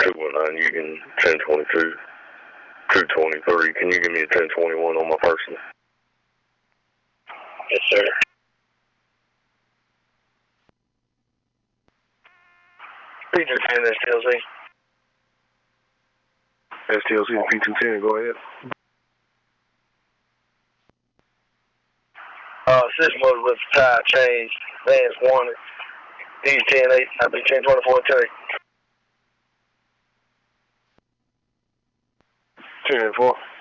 219, you can 1022, 223. Can you give me a 1021 on my personal? Yes, sir. P210 STLC. STLC and P210, go ahead. System was with tire change. Vans wanted. D10-8, I'll be 1024 Terry. 10-4.